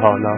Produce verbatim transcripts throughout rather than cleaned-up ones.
حالا.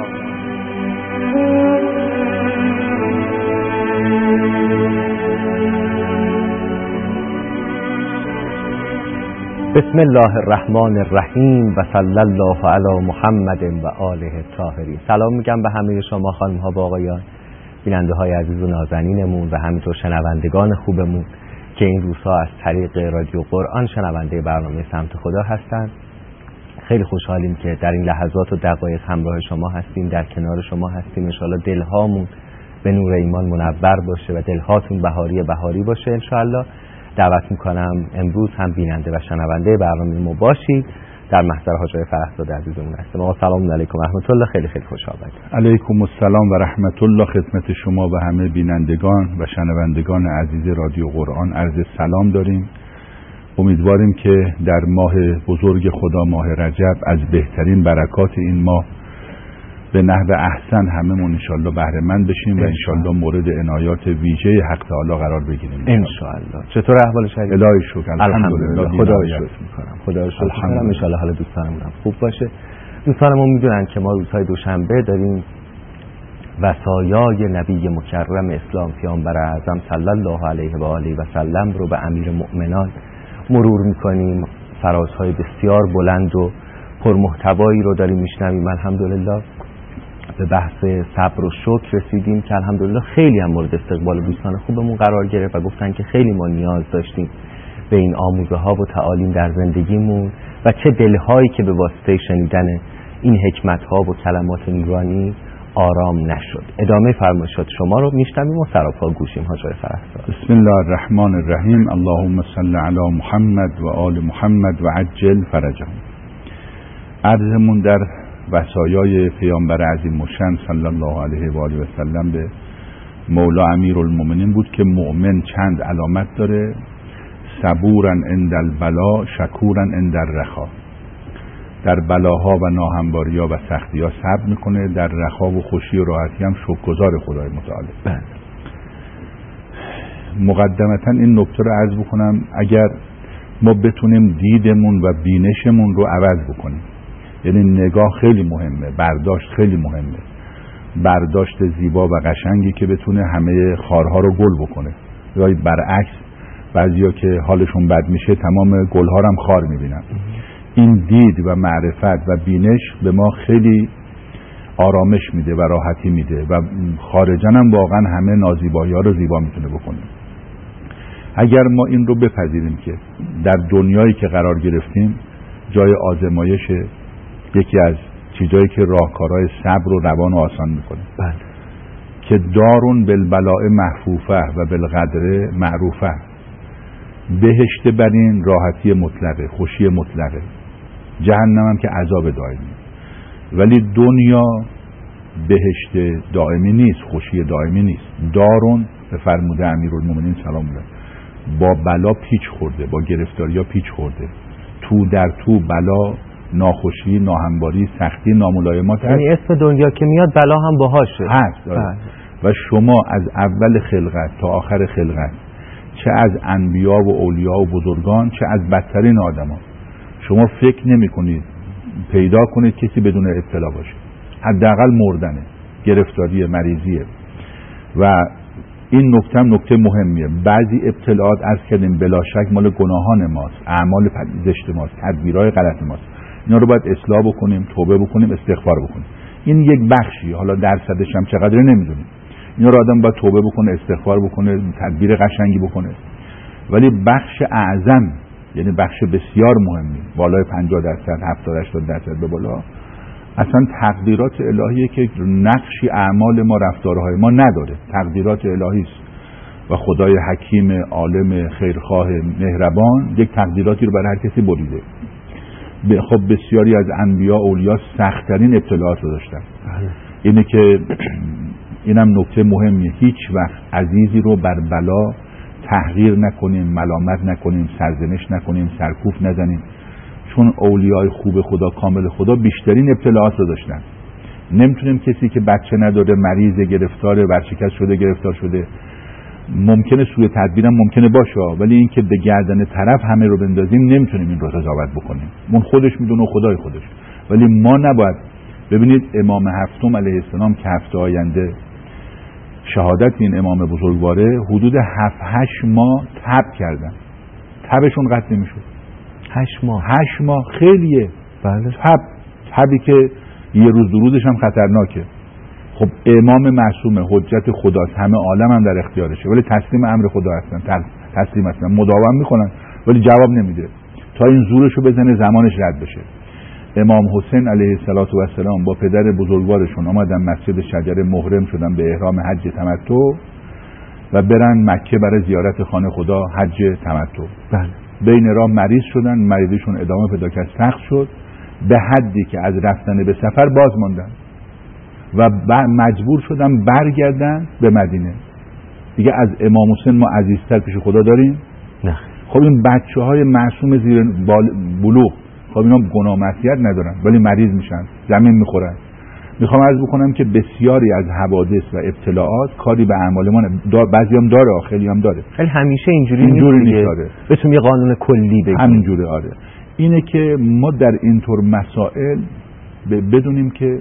بسم الله الرحمن الرحیم و صلی الله علی محمد و آله الطاهرین. سلام میگم به همه شما خانم ها و آقایان، بیننده های عزیز و نازنینمون و همینطور شنوندگان خوبمون که این روزها از طریق رادیو قرآن شنونده برنامه سمت خدا هستند. خیلی خوشحالیم که در این لحظات و دقایق همراه شما هستیم، در کنار شما هستیم. ان شاءالله دلهامون به نور ایمان منور باشه و دلهاتون بهاری بهاری باشه ان شاءالله. دعوت میکنم امروز هم بیننده و شنونده برنامه ما باشید. در محضر حاج آقای فرخزاده عزیزمون هستیم. آقا سلام علیکم و رحمت الله. خیلی خیلی خوش آمدید. علیکم السلام و رحمت الله. خدمت شما و همه بینندگان و شنوندگان عزیز رادیو قرآن عرض سلام داریم. امیدواریم که در ماه بزرگ خدا، ماه رجب، از بهترین برکات این ماه به نحو احسن هممون انشالله بهره مند بشیم و انشالله مورد عنایات ویژه حق تعالی قرار بگیریم انشالله. چطور احوال شما؟ الهی شکر، الحمدلله. خدا رو شکر میکنم. خدا رو شکر میکنم. انشالله حال دوستانمون هم خوب باشه. دوستانمون میدونن که ما روزهای دوشنبه داریم وصایای نبی مکرم اسلام پیامبر اعظم صلی الله علیه و آله و سلم رو به امیر مؤمنان مرور میکنیم. فرازهای بسیار بلند و پرمحتوایی رو داریم میشنویم. الحمدلله به بحث صبر و شکر رسیدیم که الحمدلله خیلی هم مورد استقبال دوستان خوبمون قرار گرفت و گفتن که خیلی ما نیاز داشتیم به این آموزه ها و تعالیم در زندگیمون و چه دلهایی که به واسطه شنیدن این حکمت ها و کلمات نورانی آرام نشد. ادامه فرمایشات شما رو میشنویم و سراپا گوشیم حاج آقای فرخزاده. بسم الله الرحمن الرحیم. اللهم صل علی محمد و آل محمد و عجل فرجهم. عرضمون در وصایای پیامبر عظیم الشأن صلی الله علیه و آله و سلم به مولا امیرالمومنین بود که مؤمن چند علامت داره: صبورا عند البلا، شکورا عند الرخا. در بلاها و ناهمواری‌ها و سختی‌ها صبر میکنه، در رخا و خوشی و راحتی هم شکرگزار خدای متعال. مقدمتا این نکته رو عرض بکنم، اگر ما بتونیم دیدمون و بینشمون رو عوض بکنیم، یعنی نگاه خیلی مهمه، برداشت خیلی مهمه، برداشت زیبا و قشنگی که بتونه همه خارها رو گل بکنه، یا برعکس بعضیا که حالشون بد میشه تمام گلها رو هم خار میبینن. این دید و معرفت و بینش به ما خیلی آرامش میده و راحتی میده و خارجن هم واقعا همه نازیبایی ها رو زیبا میتونه بکنه. اگر ما این رو بپذیریم که در دنیایی که قرار گرفتیم جای آزمایش، یکی از چیزایی که راهکارهای صبر و روان و آسان میکنه، بله، که دارون بالبلاء محفوفه و بالقدر معروفه، بهشت برین راحتی مطلقه، خوشی مطلقه، جهنم هم که عذاب دائمی. ولی دنیا بهشت دائمی نیست، خوشی دائمی نیست. دارون به فرموده امیرالمومنین سلام الله با بلا پیچ خورده، با گرفتاری ها پیچ خورده، تو در تو بلا، ناخوشی، ناهمواری، سختی، ناملایمات هست. یعنی اسم دنیا که میاد بلا هم باهاشه هست. و شما از اول خلقت تا آخر خلقت، چه از انبیا و اولیا و بزرگان، چه از بدترین آدم ها، شما فکر نمی کنید پیدا کنید کسی بدون ابتلا باشه. حداقل مردنه، گرفتاری، مریضیه. و این نکته هم نکته مهمیه. بعضی ابتلاعات عرض کردیم بلا شک مال گناهان ماست، اعمال زشت ماست، تدبیرهای غلط ماست. اینا رو باید اصلاح بکنیم، توبه بکنیم، استغفار بکنیم. این یک بخشی، حالا درصدش هم چقدره نمیدونیم. اینا رو آدم باید توبه بکنه، استغفار بکنه، تدبیر قشنگی بکنه. ولی بخش اعظم، یعنی بخش بسیار مهمی، بالای پنجاه درصد، هفتاد هشتاد درصد به بالا، اصلا تقدیرات الهیه که نقشی اعمال ما، رفتارهای ما نداره. تقدیرات الهی است و خدای حکیم، عالم، خیرخواه، مهربان یک تقدیراتی رو برای هر کسی بریده. خب بسیاری از انبیا اولیا سخت‌ترین ابتلاعات رو داشتن. اینه که اینم نکته مهمیه، هیچ وقت عزیزی رو بر بلا تحقیر نکنیم، ملامت نکنیم، سرزنش نکنیم، سرکوف نزنیم، چون اولیای خوب خدا، کامل خدا، بیشترین ابتلاعات رو داشتن. نمیتونیم کسی که بچه نداره، مریض، گرفتار، ورشکست شده، گرفتار شده، ممکنه سوء تدبیرم ممکنه باشه، ولی این که به گردن طرف همه رو بندازیم نمیتونیم این رو قضاوت بکنیم. اون خودش میدونه و خدای خودش. ولی ما نباید ببینید امام هفتم علیه السلام که هفته آینده شهادت این امام بزرگواره، حدود هفت هشت ماه تب کردن، تبشون قطع نمیشد. هشت ماه هشت ماه خیلیه. بله. تب تبی که یه روز دو روزش هم خطرناکه. خب امام معصومه، حجت خداست، همه عالم هم در اختیارشه، ولی تسلیم امر خدا هستن، تسلیم هستن، مداوم میکنن ولی جواب نمیده تا این زورشو بزنه زمانش رد بشه. امام حسین علیه السلام با پدر بزرگوارشون آمدن مسجد شجره، محرم شدن به احرام حج تمتع و برن مکه برای زیارت خانه خدا، حج تمتع. بله. بین راه مریض شدن، مریضیشون ادامه پیدا کرد، سخت شد به حدی که از رفتن به سفر باز ماندن و مجبور شدن برگردن به مدینه. دیگه از امام حسین ما عزیزتر پیش خدا داریم؟ نه. خب این بچه های معصوم زیر بلوغ، خب اینا گناه معصیت ندارن ولی مریض میشن، زمین میخورن. میخوام عرض بکنم که بسیاری از حوادث و ابتلاعات کاری به اعمال ما دار، بعضی هم داره، خیلی هم داره، خیلی همیشه اینجوری, اینجوری نیست. نیست. بتونیم یه قانون کلی بگیم همینجوره. آره اینه که ما در اینطور مسائل بدونیم که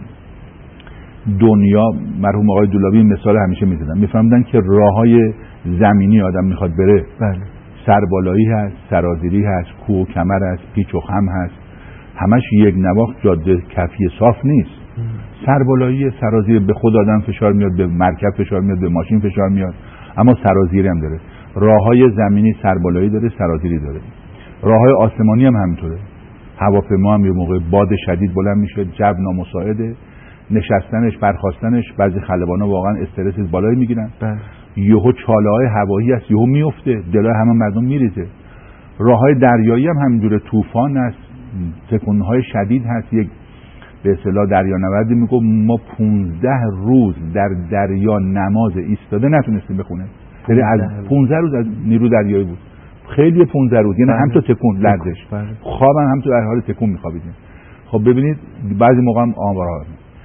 دنیا، مرحوم آقای دولابی مثال همیشه میزدن، میفهمدن که راههای زمینی آدم میخواد بره، بله، سربالایی هست، سرازیری هست، کوه و کمر هست، پیچ و خم هست، همش یک نواخت جاده کفی صاف نیست. سربالایی، سرازیری، به خود آدم فشار میاد، به مرکب فشار میاد، به ماشین فشار میاد، اما سرازیری هم داره. راههای زمینی سربالایی داره، سرازیری داره. راههای آسمانی هم همینطوره. هواپیما هم یه موقع باد شدید بلند میشه، جو نامساعده، نشستنش، برخاستنش، بعضی خلبانا واقعا استرس بالایی میگیرن. بله. یهو چاله‌های هوایی هست، یهو میفته، دلای همه مردم میریزه. راههای دریایی هم همینجوره، طوفان هست، تکونهای شدید هست. یک به اصطلاح دریانوردی میگه ما پونزده روز در دریا نماز ایستاده نتونستیم بخونه. یعنی از پونزده روز از نیرو دریایی بود. خیلی پونزده روز، یعنی هم تو تکون لرزش، خوابم هم تو در حال تکون میخوابیدیم. خب ببینید بعضی موقع هم آمارها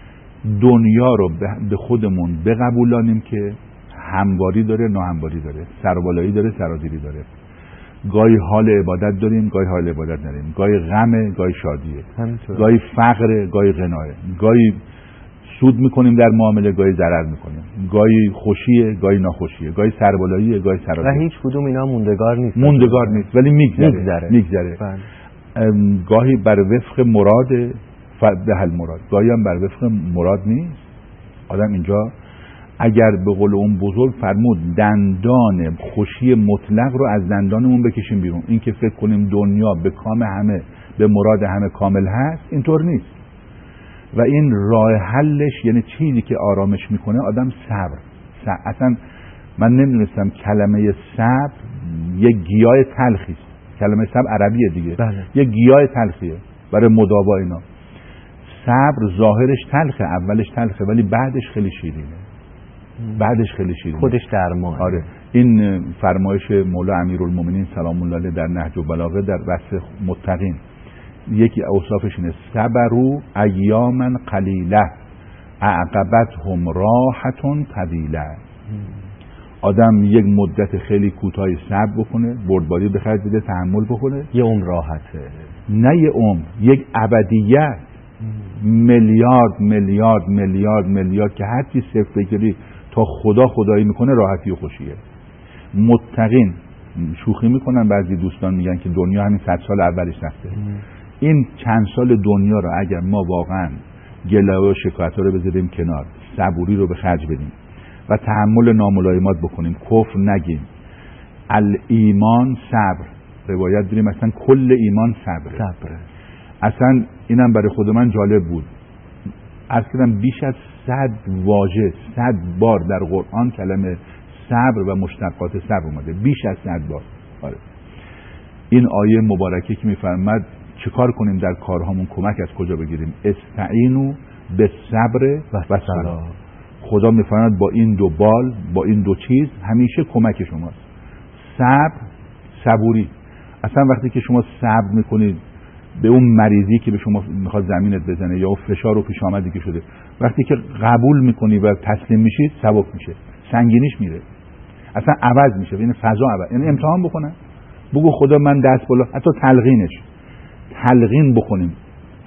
دنیا رو به خودمون بقبولانیم که همواری داره، ناهمواری داره، سربالایی داره، سرازیری داره. گاهی حال عبادت داریم، گاهی حال عبادت نداریم، گاهی غمه، گاهی شادیه، همینطور. گاهی فقره، گاهی غناه، گاهی سود میکنیم در معامله، گاهی ضرر میکنیم، گاهی خوشیه، گاهی ناخوشیه، گاهی سربالاییه، گاهی سرازیریه. و هیچ کدوم اینا موندگار نیست. موندگار نیست ولی میگذره. میگذره. گاهی بر وفق مراد به حل مراد، گاهی هم بر وفق مراد نیست. آدم اینجا اگر به قول اون بزرگ فرمود دندان خوشی مطلق رو از دندانمون بکشیم بیرون، این که فکر کنیم دنیا به کام همه، به مراد همه کامل هست، اینطور نیست. و این راه حلش یعنی چیزی که آرامش میکنه آدم صبر. صبر. اصلا من نمیدونستم کلمه صبر یک گیاه تلخی است. کلمه صبر عربیه دیگه. بله. یک گیاه تلخیه برای مداوا اینا. صبر ظاهرش تلخه، اولش تلخه ولی بعدش خیلی شیرینه. بعدش خیلی شیرینه. خودش درمان. آره. این فرمایش مولا امیرالمومنین سلام الله علیه در نهج البلاغه در وصف متقین، یکی اوصافش اینه: صبروا ایاما قلیله اعقبتهم راحة طویله. آدم یک مدت خیلی کوتاهی صبر بکنه، بردباری به خرج بده، تحمل بکنه، یه عمر راحته. نه یه عمر، یک ابدیت. میلیارد میلیارد میلیارد میلیارد که هر چی صفر بگیری تا خدا خدایی میکنه راحتی و خوشیه. متقین شوخی میکنن، بعضی دوستان میگن که دنیا همین صد سال اولش سخته. این چند سال دنیا رو اگر ما واقعا گله و شکایت رو بذاریم کنار، صبوری رو به خرج بدیم و تحمل ناملایمات بکنیم، کفر نگیم، الایمان صبر، روایت داریم مثلا کل ایمان صبره. صبره. اصلا اینم برای خود من جالب بود. عرض کردم بیش از صد واژه، صد بار در قرآن کلمه صبر و مشتقات صبر اومده، بیش از صد بار. آره. این آیه مبارکه که میفرماد چیکار کنیم در کارهامون، کمک از کجا بگیریم؟ استعینوا بالصبر و صلاح. خدا میفرماد با این دو بال، با این دو چیز همیشه کمک شماست. صبر، صبوری. اصلا وقتی که شما صبر میکنید به اون مریضی که به شما میخواد زمینت بزنه یا فشار و پیش آمدی که شده، وقتی که قبول میکنی و تسلیم میشید سبک میشه، سنگینیش میره، اصلا عوض میشه، یعنی فضا عوض. یعنی امتحان بکنن، بگو خدا من دست بالا، حتی تلقینش تلقین بکنیم.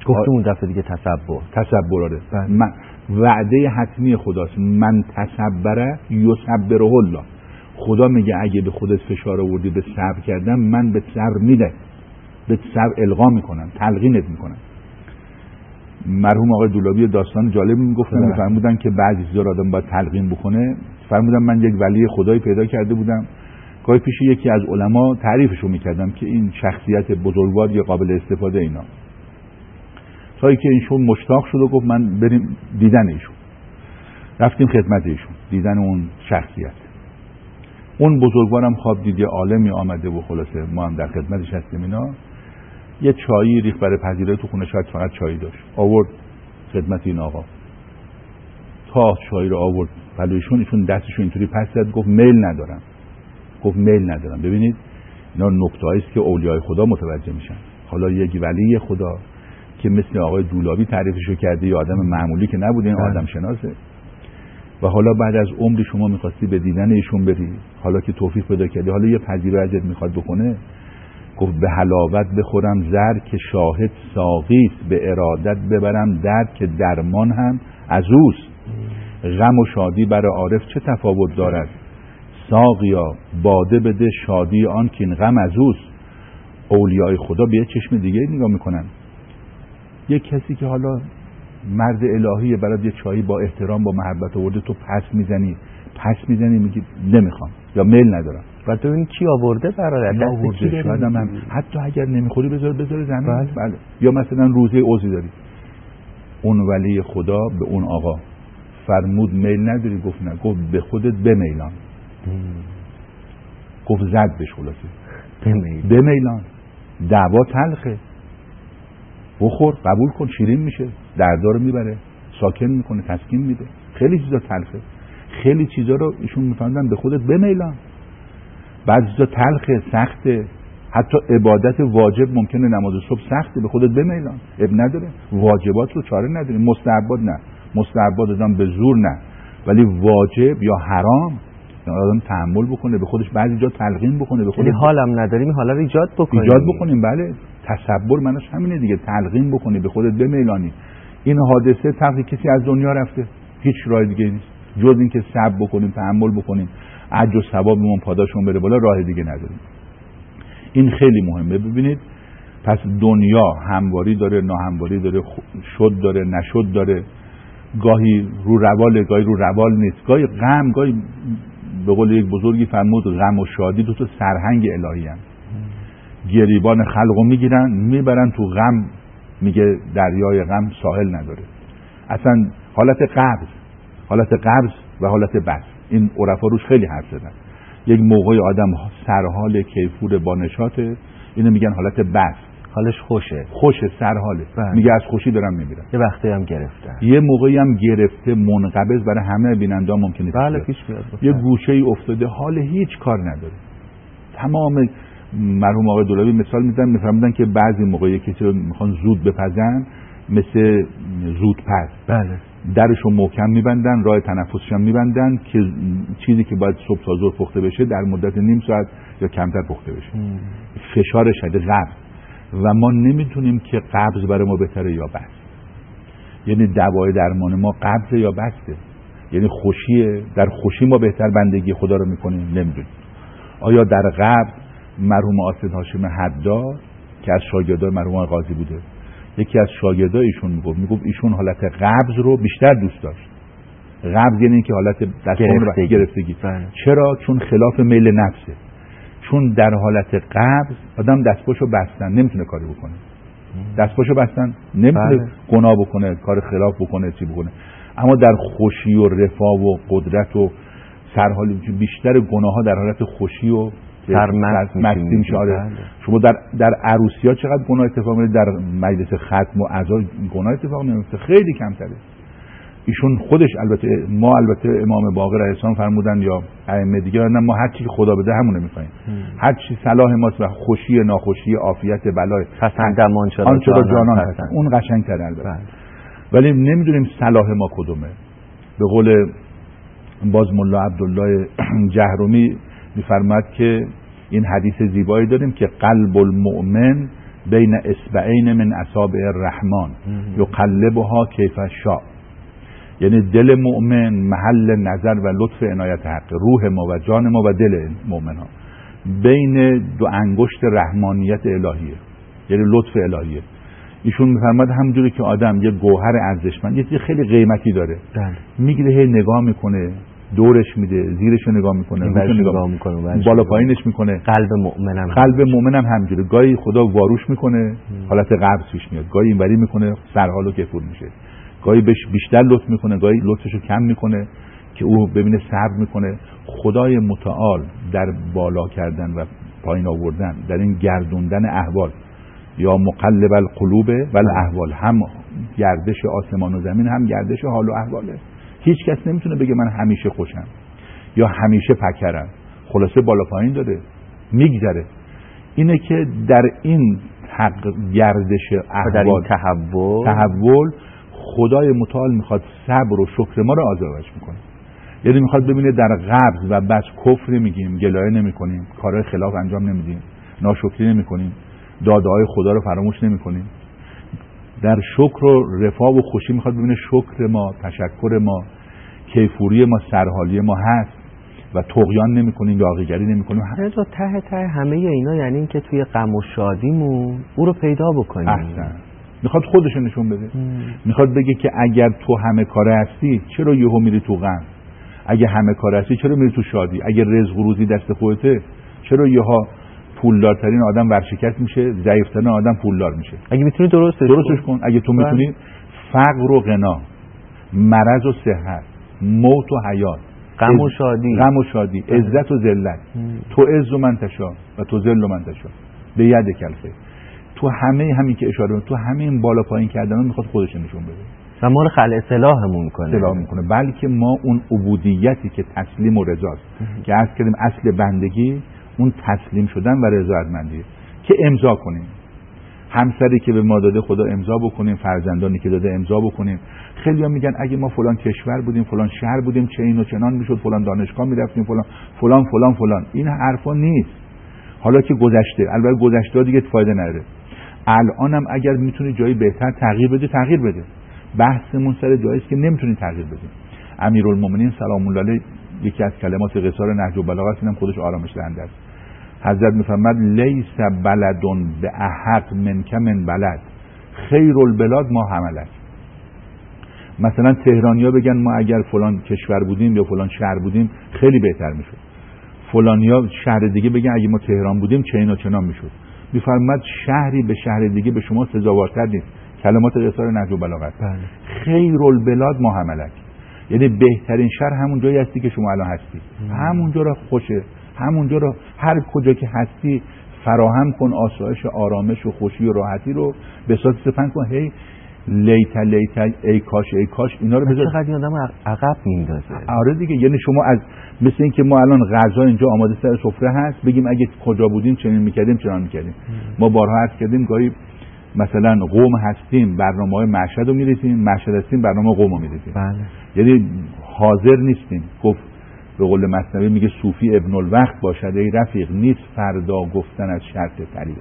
گفتم اون دفعه دیگه تصبر تصبر آره من وعده حتمی خداست، من تصبره یصبره الله. خدا میگه اگه به خودت فشار آوردی به صبر کردم، من به صبر میده، به صبر القا میکنم، تلقینت میکنم. مرحوم آقای دولابی داستان جالب میگفتن، میفرمودن که بعضی چیزا رو آدم باید تلقین بکنه. فرمودن من یک ولی خدایی پیدا کرده بودم، گاهی پیش یکی از علما تعریفشو میکردم که این شخصیت بزرگوار یا قابل استفاده اینا، تا اینکه ایشون مشتاق شد و گفت من بریم دیدن ایشون. رفتیم خدمت ایشون، دیدن اون شخصیت. اون بزرگوارم خواب دید یه عالمی آمده و خلاصه ما هم در خدمتش هستیم اینا. یه چایی ریخت برای پذیرایی تو خونه، شاید فقط چایی داشت، آورد خدمت این آقا. تا چایی رو آورد پلویشون، ایشون دستشو اینطوری پس زد، گفت میل ندارم، گفت میل ندارم. ببینید اینا نکته‌ای است که اولیای خدا متوجه میشن. حالا یک ولی خدا که مثل آقای دولابی تعریفشو کرده، یه آدم معمولی که نبوده، این آدم شناسه، و حالا بعد از عمری شما میخواستی به دیدن ایشون بری، حالا که توفیق پیدا کردی، حالا یه پذیرایی ازت میخواد بکنه، گفت به حلاوت بخورم زر که شاهد ساقیست، به ارادت ببرم درد که درمان هم از اوست. غم و شادی برای عارف چه تفاوت دارد، ساقیا باده بده شادی آن که این غم از اوست. اولیای خدا به یه چشم دیگه نگاه میکنن. یک کسی که حالا مرد الهیه، برات یه چایی با احترام با محبت آورده، تو پس میزنی پس میزنی میگی نمیخوام یا میل ندارم. و تو این کی آورده برادر؟ دست آورده شاید هم, هم حتی اگر نمیخوری بذار بذار زمین. بله. بله. یا مثلا روزه عوضی داری، اون ولی خدا به اون آقا فرمود میل نداری، گفت نه، گفت به خودت بمیلان. گفت زد بهش خلاصه بمیلان. بمیلان دعوا تلخه، بخور قبول کن، شیرین میشه، دردارو میبره، ساکن میکنه، تسکین میده. خیلی چیزا تلخه، خیلی چیزا رو ایشون میفهمدن به خودت بمیلان. بعضی چیزا تلخه، سخته، حتی عبادت واجب ممکنه نماز صبح سخته، به خودت بمیلان، اب نداره. واجبات رو چاره نداره، مستحبات نه، مستحبات آدم به زور نه، ولی واجب یا حرام آدم تحمل بکنه، به خودش بعضی جا تلقین بکنه، به خودش حالم نداریم حالا رو ایجاد بکنیم ایجاد بکنیم. بله، تصبر منش همینه دیگه، تلقین بکنی، به خودت بمیلانی. این حادثه تقی کسی از دنیا رفته، هیچ راه دیگه نیست جز اینکه صبر بکنیم، تحمل بکنیم، اجر و ثوابمون پاداشمون بره بالا، راه دیگه نداریم. این خیلی مهمه. ببینید پس دنیا همواری داره، ناهمواری داره، شد داره، نشد داره، گاهی رو رواله، گاهی رو روال نیست، گاهی غم، گاهی به قول یک بزرگی فرمود غم و شادی دو تا سرهنگ الهی هستند. گریبان خلقو میگیرن میبرن تو غم، میگه دریای غم ساحل نداره. اصلا حالت قبض، حالت قبض و حالت بس، این عرفا روش خیلی حرف زدن. یک موقعی آدم سرحال کیفور با نشاطه، اینو میگن حالت بس، حالش خوشه، خوشه، سرحاله، میگه از خوشی دارم میمیرم. یه وقتی هم گرفته، یه موقعی هم گرفته، منقبض، برای همه بیننده ممکنه بله پیش بیاد. یه گوشه ای افتاده، حال هیچ کار نداره. تمام مرحوم آقای دولابی مثال میزنن، میفرمودن که بعضی موقعی کسی رو میخوان زود بپزن، مثل زود پز، بله، درشو محکم میبندن، راه تنفسش هم میبندن که چیزی که باید صبح تا ظهر پخته بشه در مدت نیم ساعت یا کمتر پخته بشه. ام. فشار شده قبض، و ما نمیتونیم که قبض برای ما بهتره یا بس. یعنی دوای درمان ما قبض یا بسته، یعنی خوشیه، در خوشی ما بهتر بندگی خدا رو میکنیم، نمیدونیم. آیا در قبض مرحوم آصد هاشم حداد که از شاگردای مرحوم قاضی بوده، یکی از شاگردای ایشون میگفت میگفت ایشون حالت قبض رو بیشتر دوست داشت. قبض یعنی که حالت دستمون رو گرفتگی. چرا؟ چون خلاف میل نفسه. چون در حالت قبض آدم دستپاشو بستن نمیتونه کاری بکنه، دستپاشو بستن نمیتونه بله. گناه بکنه، کار خلاف بکنه، چی بکنه. اما در خوشی و رفاه و قدرت و سرحالی بیشتر گناه ها در حالت خوشی و سرمستی میشه. شما در در عروسی ها چقدر گناه اتفاق میفته، در مجلس ختم و عزا گناه اتفاق نمیفته، خیلی کمتره. ایشون خودش البته، ما البته امام باقر علیه السلام فرمودن یا ائمه دیگه، نه ما هر چی که خدا بده همونه میخوایم، هر چی صلاح ماست و خوشی ناخوشی عافیت بلای پسندم آنچه را جانان هستن، اون قشنگ‌تره البته. ولی نمیدونیم صلاح ما کدومه. به قول باز ملا عبدالله جهرمی میفرماد که این حدیث زیبایی داریم که قلب المؤمن بین اصبعین من اصابع الرحمن یقلبها کیف شاء. یعنی دل مؤمن محل نظر و لطف عنایت حق، روح ما و جان ما و دل مؤمن ها بین دو انگشت رحمانیت الهیه، یعنی لطف الهیه. ایشون میفرماد همونجوری که آدم یه گوهر ارزشمند، یه چیز خیلی قیمتی داره، میگیره هی نگاه میکنه، دورش میده، زیرش رو نگاه میکنه، نگاه, نگاه میکنه، بالا پایینش میکنه. قلب مؤمنم قلب مؤمنم همینجوره، گاهی خدا واروش میکنه حالت قبض پیش میاد، گاهی اینوری میکنه سرحالو کفور میشه، گاهی بهش بیشتر لطف میکنه، گاهی لطفشو کم میکنه که او ببینه صبر میکنه. خدای متعال در بالا کردن و پایین آوردن، در این گردوندن احوال، یا مقلب القلوب و الاحوال، هم گردش آسمان و زمین هم گردش حال و احواله. هیچ کس نمیتونه بگه من همیشه خوشم یا همیشه پکرم، خلاصه بالا پایین داره، میگذره. اینه که در این گردش احوال، در این تحول تحول خدای متعال میخواد صبر و شکر ما رو آزمایش میکنه. یعنی میخواد ببینه در قبض و بس کفری میگیم، گلایه نمیکنیم، کارهای خلاف انجام نمیدیم، ناشکری نمیکنیم، داده‌های خدا رو فراموش نمی‌کنیم. در شکر و رفاه و خوشی میخواد ببینه شکر ما، تشکر ما، کیفوری ما، سرحالی ما هست و طغیان نمی‌کنیم، یاغیگری نمی‌کنیم. حتی ته ته همه اینا یعنی این که توی غم و شادیمون او رو پیدا بکنیم. احسن. میخواد خودش نشون بده. میخواد بگه که اگر تو همه کاره هستی چرا یهو میری تو غم؟ اگه همه کاره هستی چرا میری تو شادی؟ اگه رزق و روزی دست خودته چرا یهو پولدارترین آدم ورشکست میشه، ضعیفترین آدم پولدار میشه؟ اگه میتونی درستش درستش کن. اگه تو میتونی فقر و غنا، مرض و صحت، موت و حیات، غم و شادی، غم و شادی، عزت و ذلت، تو عز و من تشا و تو ذل و من تشا به ید کلفه، تو همه همین که اشاره تو همین بالا پایین کردن میخواد خودش نشون بده و ما رو خلع اصلاحمون میکنه اصلاح میکنه. بلکه ما اون عبودیتی که تسلیم و رضاست که عرض کردیم اصل بندگی اون تسلیم شدن و رضایتمندیه، که امضا کنیم. همسری که به ما داده خدا امضا بکنیم، فرزندانی که داده امضا بکنیم. خیلی‌ها میگن اگه ما فلان کشور بودیم، فلان شهر بودیم، چه این و چنان میشد، فلان دانشگاه میرفتیم، فلان فلان فلان فلان. این حرفا نیست. حالا که گذشته، البته گذشته دیگه فایده نداره. الانم اگر میتونی جایی بهتر تغییر بده، تغییر بده. بحثمون سر جایی است که نمیتونی تغییر بدی. امیرالمومنین سلام الله علیه یکی از کلمات قصار نهج البلاغه اینم خودش آرامش دهنده است. حضرت میفرماد لیس بلدون به احق منک من بلد خیر البلاد ما حملت. مثلا تهرانیا بگن ما اگر فلان کشور بودیم یا فلان شهر بودیم خیلی بهتر میشد. فلانیا شهر دیگه بگن اگه ما تهران بودیم چه اینا چنان میشد. میفرماد شهری به شهر دیگه به شما سزاوارتر نیست. کلمات قصار نهج البلاغه. خیر البلاد ما حملت، یعنی بهترین شهر همون جایی هستی که شما الان هستی. همونجا را خوشه، همونجا را هر کجا که هستی فراهم کن آسایش، آرامش و خوشی و راحتی رو به صورت سپند کن. هی لیت لیت ای کاش ای کاش اینا رو بذار. چقدر آدم عقب میندازه. آره دیگه، یعنی شما از مثل این که ما الان غذا اینجا آماده سر سفره هست بگیم اگه کجا بودیم چنین میکردیم چنان میکردیم. ما بارها عرض کردیم گاهی مثلا قوم هستیم برنامه‌های مشهد رو می‌ریزیم، مشهد هستیم برنامه قوم رو می‌ریزیم. بله. یعنی حاضر نیستیم. گفت به قول مثنوی میگه صوفی ابن الوقت باشد ای رفیق، نیست فردا گفتن از شرط طریق.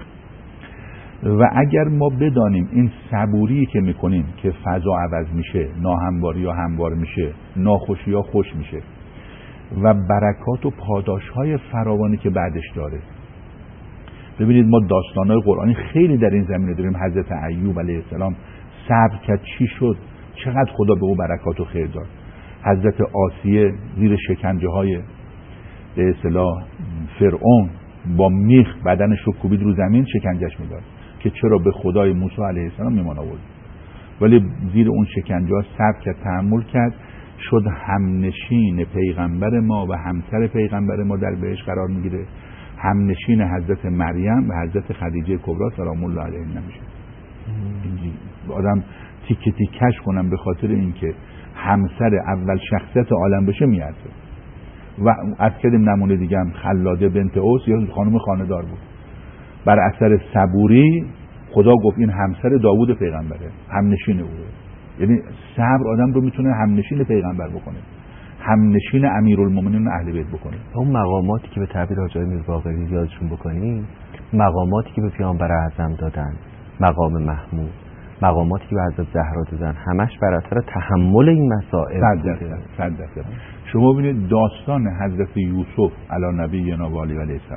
و اگر ما بدانیم این صبوری که میکنیم که فضا عوض میشه، ناهمواری یا هموار میشه، ناخوشی یا خوش میشه و برکات و پاداشهای فراوانی که بعدش داره. ببینید ما داستانهای قرآنی خیلی در این زمینه داریم. حضرت ایوب علیه السلام صبر کرد، چی شد؟ چقدر خدا به او برکات و خیر داد. حضرت آسیه زیر شکنجه های به اصطلاح فرعون با میخ بدنش رو کوبید رو زمین شکنجهش میداد که چرا به خدای موسی علیه السلام میمان آورد، ولی زیر اون شکنجه ها صبر کرد، تحمل کرد، شد همنشین پیغمبر ما و همسر پیغمبر ما در بهشت قرار میگیره. همنشین حضرت مریم و حضرت خدیجه کبری سلام الله علیها نمیشه. آدم تیکه تیکش کنم به خاطر اینکه همسر اول شخصیت عالم بشه میارزه. و از کردیم نمونه دیگه هم خلاده بنت اوس یا خانم خانه‌دار بود. بر اثر صبوری خدا گفت این همسر داوود پیغمبره، همنشین اوه. یعنی صبر آدم رو میتونه همنشین پیغمبر بکنه، همنشین امیرالمومنین اهل بیت بکنه. اون مقاماتی که به تعبیر حاج میرباقری یادشون بکنیم، مقاماتی که به پیامبر اعظم دادن، مقام محمود، مقاماتی که به حضرت زهرا دادن، همش بر اثر تحمل این مسائل بوده. صد درصد. شما ببینید داستان حضرت یوسف علی نبینا و علیه السلام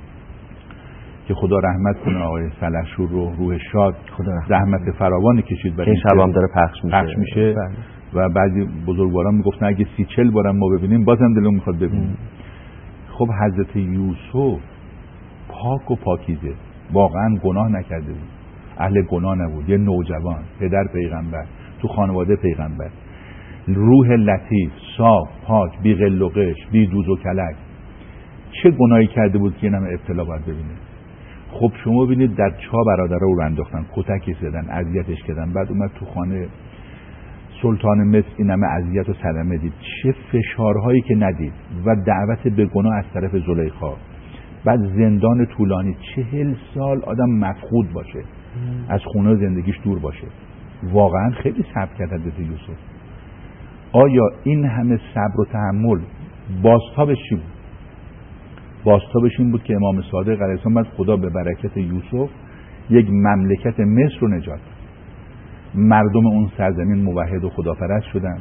که خدا رحمت کنه آقای سلحشور رو، روح شاد، زحمت فراوانی کشید برای این شب هم داره پخش میشه, پخش میشه. و بعضی بزرگواران میگفتن اگه سی چل بارم ما ببینیم بازم دلمون میخواد ببینیم. خب حضرت یوسف پاک و پاکیزه، واقعا گناه نکرده بود، اهل گناه نبود، یه نوجوان، پدر پیغمبر، تو خانواده پیغمبر، روح لطیف، صاف، پاک، بی غل و غش، بی دوز و کلک. چه گناهی کرده بود که این همه ابتلا باید ببینه؟ خب شما ببینید در چا برادرها رو انداختن، کتکی زدن، اذیتش کردن، بعد اومد تو خانه سلطان مصر این همه اذیت و صدمه دید، چه فشارهایی که ندید و دعوت به گناه از طرف زلیخا، بعد زندان طولانی، چهل سال آدم مفقود باشه، از خونه زندگیش دور باشه. واقعا خیلی صبر کرد حضرت یوسف. آیا این همه صبر و تحمل بازتابش چی بود؟ بازتابش این بود که امام صادق علیه السلام خدا به برکت یوسف یک مملکت مصر رو نجات داد. مردم اون سرزمین موحد و خداپرست شدن،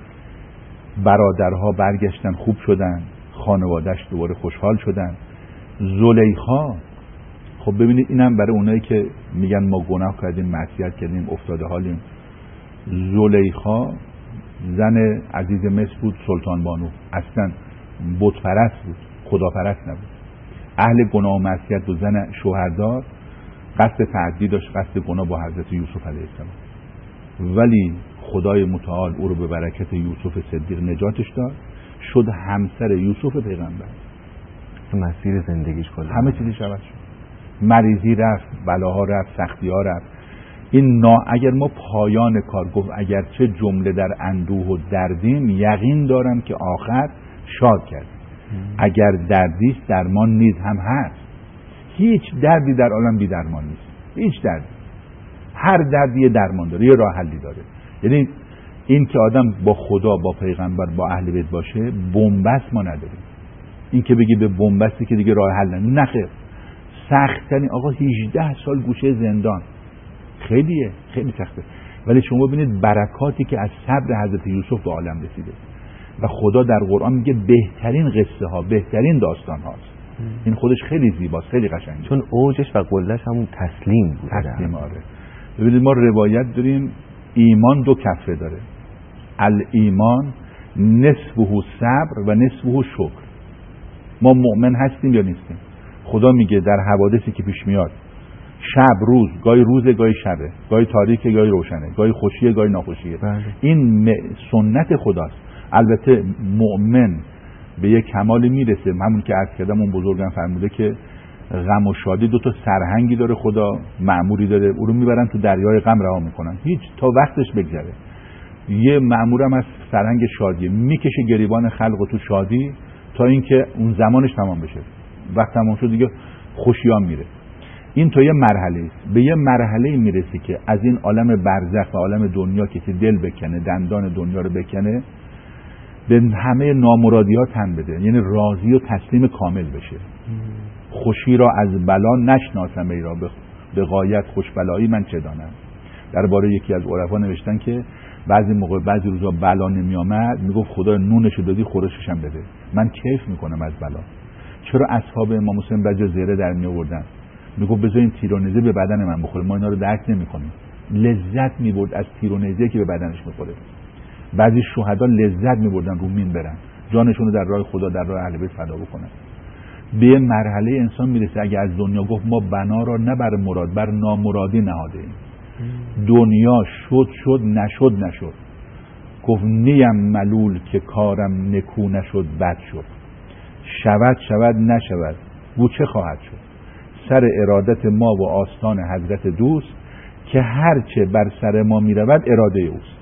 برادرها برگشتن خوب شدن، خانواده‌اش دوباره خوشحال شدن. زلیخا، خب ببینید اینم برای اونایی که میگن ما گناه کردیم، معصیت کردیم، افتاده حالیم. زلیخا زن عزیز مصر بود، سلطان بانو، اصلا بت پرست بود، خداپرست نبود، اهل گناه و معصیت بود، زن شوهردار، قصد تعدی داشت، قصد گناه با حضرت یوسف علیه السلام. ولی خدای متعال او رو به برکت یوسف صدیق نجاتش داد، شد همسر یوسف پیغمبر. مسیر زندگیش کلا همه چیزش عوض شد، مریضی رفت، بلاها رفت، سختی ها رفت. این نا اگر ما پایان کار گفت اگرچه جمله در اندوه و دردیم، یقین دارم که آخر شاد کرد. اگر دردیست درمان نیز هم هست. هیچ دردی در عالم بی درمان نیست، هیچ دردی. هر دردی یه درمان داره، یه راه حلی داره. یعنی این که آدم با خدا، با پیغمبر، با اهل بیت باشه، بنبست ما نداریم. این که بگی به بنبستی که دیگه راه حل نه، خیر. سخت‌ترین آقا هجده سال گوشه زندان خیلیه، خیلی سخته. ولی شما ببینید برکاتی که از صبر حضرت یوسف به عالم رسیده و خدا در قرآن میگه بهترین قصه ها، بهترین داستان هاست. این خودش خیلی زیباست، خیلی قشنگه، چون اوجش و قلهش همون تسلیم بود. تسلیم، آره. ببینید ما روایت داریم ایمان دو کفه داره، الایمان نصفه صبر و نصفه شکر. ما مؤمن هستیم یا نیستیم؟ خدا میگه در حوادثی که پیش میاد، شب روز، گاهی روزه گاهی شبه، گاهی تاریکه گاهی روشنه، گاهی خوشیه گاهی ناخوشیه. بله. این سنت خداست. البته مؤمن به یک کمال میرسه، همون که عرض کردم اون بزرگان فرموده که غم و شادی دو تا سرهنگی داره خدا، مأموری داره، او رو میبرن تو دریای غم رها میکنن، هیچ تا وقتش بگذره. یه مأمورم از سرهنگ شادی میکشه گریبان خلق و تو شادی تا اینکه اون زمانش تمام بشه. وقت تمام شد دیگه خوشیان میره. این تا یه مرحله است. به یه مرحله میرسی که از این عالم برزخ و عالم دنیا که دل بکنه، دندان دنیا رو بکنه، به همه نامرادی ها تن بده، یعنی راضی و تسلیم کامل بشه. خوشی را از بلا نشناسم ای را به غایت خوش بلایی من چه دانم. درباره یکی از عرفا نوشتن که بعضی موقع بعضی روزا بلا نمی آمد، میگفت خدا نونشو دادی خورشش هم بده، من کیف میکنم از بلا. چرا اصحاب امام حسین بعضی زهره در می آوردن، میگفت بذارین تیر و نیزه به بدن من بخوره، ما اینا رو درک نمیکنیم. لذت میبرد از تیر و نیزه که به بدنش میخوره. بعضی شهدا لذت میبردن رو مین برن، جانشون رو در راه خدا، در راه اهل بیت فدا بکنن. به مرحله انسان میرسه اگه از دنیا گفت ما بنا را نه بر مراد بر نامرادی نهاده ایم. دنیا شد شد نشد نشد. گفت نیم ملول که کارم نکو نشد بد شد. شود شود نشود گو چه خواهد شد. سر ارادت ما و آستان حضرت دوست که هرچه بر سر ما میرود اراده اوست.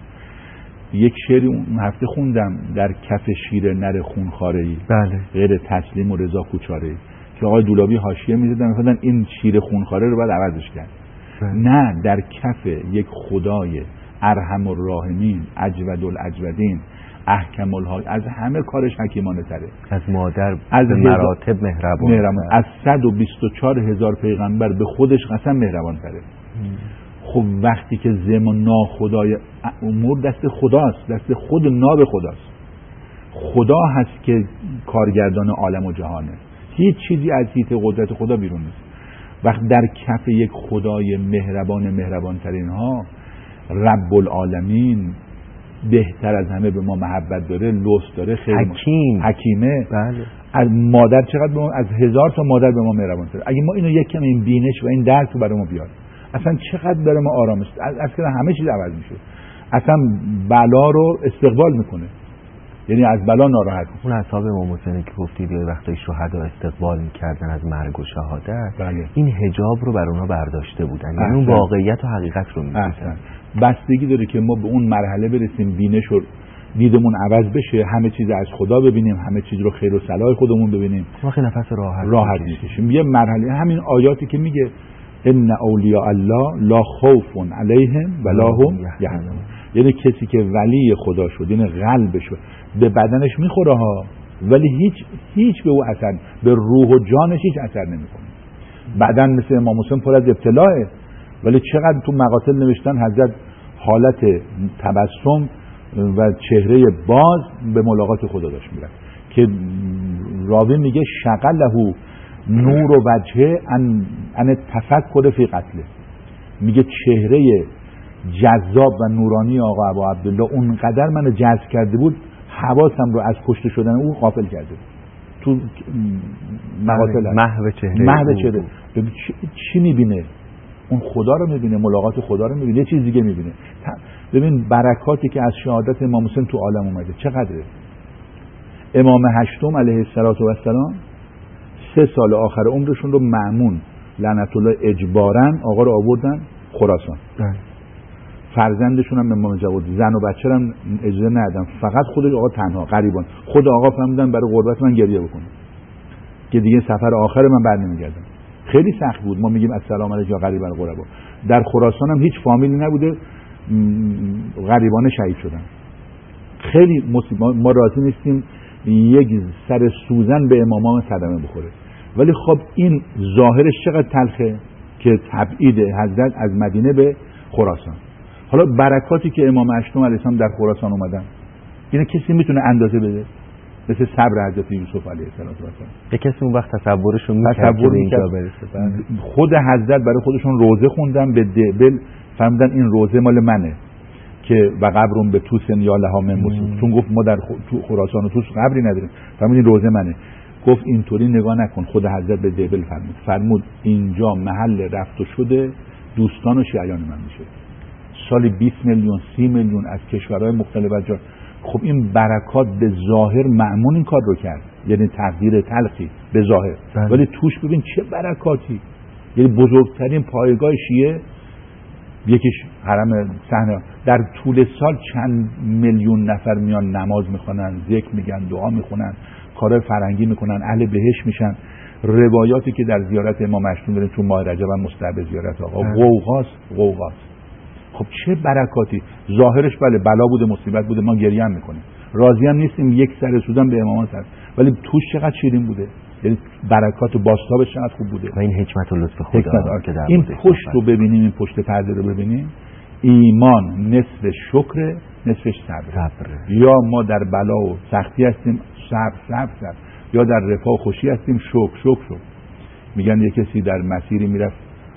یک شعری اون هفته خوندم در کف شیر نر خونخواره‌ای، بله، غیر تسلیم و رضا کوچاره‌ای، که آقای دولابی حاشیه می‌زدن می‌گفتن این شیر خونخواره رو باید عوضش کرد. بله. نه، در کف یک خدای ارحم الراحمین اجود الاجودین احکم الحاکم، از همه کارش حکیمانه تره، از مادر از به مراتب مهربان، مهربان. از صد و بیست و چهار هزار پیغمبر به خودش قسم مهربان تره. خب وقتی که زم ناخدای امور دست خداست، دست خود ناب خداست، خدا هست که کارگردان عالم و جهانه، هیچ چیزی از حیط قدرت خدا بیرون نیست. وقت در کف یک خدای مهربان مهربان ترین ها، رب العالمین، بهتر از همه به ما محبت داره، لطف داره، خیلی حکیم، حکیمه. بله. از مادر چقدر به ما، از هزار تا مادر به ما مهربان تره. اگه ما اینو یک کم این بینش و این درک رو برای ما بیاد، اصلا چقدر داره ما آرامش، اصلا همه چیز عوض میشه، اصلا بلا رو استقبال میکنه، یعنی از بلا ناراحت میشه. اون اصحاب امام حسین که گفتید یه وقتی شهدا استقبال میکردن از مرگ و شهادت، بله. این حجاب رو بر اونها برداشته بودن، یعنی اون واقعیت و حقیقت رو میدیدن. بستگی داره که ما به اون مرحله برسیم، بینش و دیدمون عوض بشه، همه چیز از خدا ببینیم، همه چیز رو خیر و صلاح خودمون ببینیم، وقتی نفس راحت راحت میکشیم. یه مرحله همین آیاتی که میگه ان اولیاء الله لا خوف علیهم ولا هم یحزنون، یعنی کسی که ولی خدا شد، یعنی قلبش به بدنش میخوره ها، ولی هیچ هیچ به او اثر، به روح و جانش هیچ اثر نمیکنه. بدن مثل امام حسین پر از ابتلاءه، ولی چقدر تو مقاتل نوشتن حضرت حالت تبسم و چهره باز به ملاقات خدا داشت میرفت، که راوی میگه شغله نور و وجهه ان ان تفکر فی قتله، میگه چهره جذاب و نورانی آقا ابو عبدالله اونقدر منو جذب کرده بود، حواسم رو از کشته شدن او غافل کرده بود. تو مقاتل محو چهره محو چهره چی میبینه؟ اون خدا رو میبینه، ملاقات خدا رو میبینه، یه چیز دیگه میبینه. ببین برکاتی که از شهادت امام حسین تو عالم اومده چقدره. امام هشتم علیه السلام سه سال آخر عمرشون رو مأمون لعنت الله اجباراً آقا رو آوردن خراسان. فرزندشون هم امام جواد، زن و بچه هم اجازه ندادن، فقط خودش آقا تنها غریبان. خود آقا فهمیدن برای غربت من گریه بکنه که دیگه سفر آخر من بر نمیگردم. خیلی سخت بود. ما میگیم السلام علیکم غریبان غربا، در خراسان هم هیچ فامیلی نبوده، غریبانه شهید شدن. خیلی مصیبت. ما راضی نیستیم یک سر سوزن به امامان صدمه بخوره، ولی خب این ظاهرش چقدر تلخه که تبعید حضرت از مدینه به خراسان. حالا برکاتی که امام هشتم علیه السلام در خراسان اومدن، اینه کسی میتونه اندازه بده؟ مثل صبر حضرت یوسف علیه السلام. یه کسی اون وقت تصورش رو می‌کرد که به اینجا برسه. خود حضرت برای خودشون روزه خوندن به دبل، فهمیدن این روزه مال منه که و قبرون به توسن یا لها من مسلم، چون گفت ما در تو خراسان و توس قبری نداریم، فهمیدین روزه منه. گفت اینطوری نگاه نکن. خود حضرت به دبل فرمود فرمود اینجا محل رفت و شده دوستان و شیعیان من میشه. سالی بیست میلیون سی میلیون از کشورهای مختلف از جا. خب این برکات به ظاهر مأمون این کار رو کرد، یعنی تقدیر تلخی به ظاهر، ولی توش ببین چه برکاتی. یعنی بزرگترین پایگاه شیعه یکیش حرم صحنه، در طول سال چند میلیون نفر میان نماز میخونن، ذکر میگن، دعا میخونن، کارهای فرهنگی میکنن، اهل بهشت میشن. روایاتی که در زیارت امام هشتم داریم تو ماه رجب هم مستحب زیارت آقا، غوغاست غوغاست. خب چه برکاتی. ظاهرش بله بلا بوده، مصیبت بوده، ما گریه هم میکنیم، راضی هم نیستیم، یک سر سوزن به امامان سر، ولی توش چقدر شیرین بوده. یعنی برکات و بازتابش چقدر خوب بوده. و این حکمت و لطف خدا که در این پشت رو ببینیم، این پشت پرده رو ببینیم. ایمان نصف شکر، نصفش صبر. یا ما در بلا و سختی هستیم، صبر صبر صبر، یا در رفاه و خوشی هستیم، شکر شکر شکر. میگن یه کسی در مسیری میرفت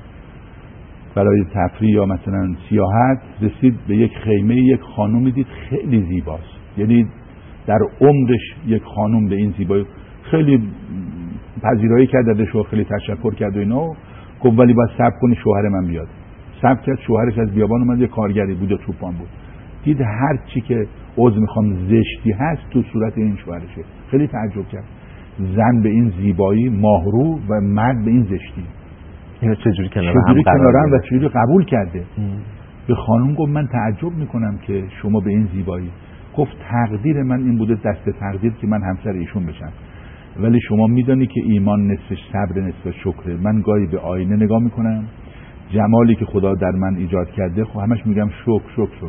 برای تفریح یا مثلا سیاحت، رسید به یک خیمه، یک خانومی دید خیلی زیباست، یعنی در عمرش یک خانوم به این زیبایی، خیلی پذیرایی کرد ازش و خیلی تشکر کرد و اینا. گفت ولی باید صبر کنی شوهر من بیاد. صبر کرد، شوهرش از بیابان اومد، یه کارگری بود و توپان بود، دید هر چی که عذر میخوام زشتی هست تو صورت این شوهرشه. خیلی تعجب کرد، زن به این زیبایی ماهرو و مرد به این زشتی، اینا چجوری کنار هم قرار و چجوری قبول کرده. ام. به خانم گفت من تعجب میکنم که شما به این زیبایی. گفت تقدیر من این بوده، دست تقدیر که من همسر ایشون بشم، ولی شما میدانی که ایمان نصفش صبر نصفش شکره. من گاهی به آینه نگاه میکنم، جمالی که خدا در من ایجاد کرده، خب همش میگم شکر شکر شکر.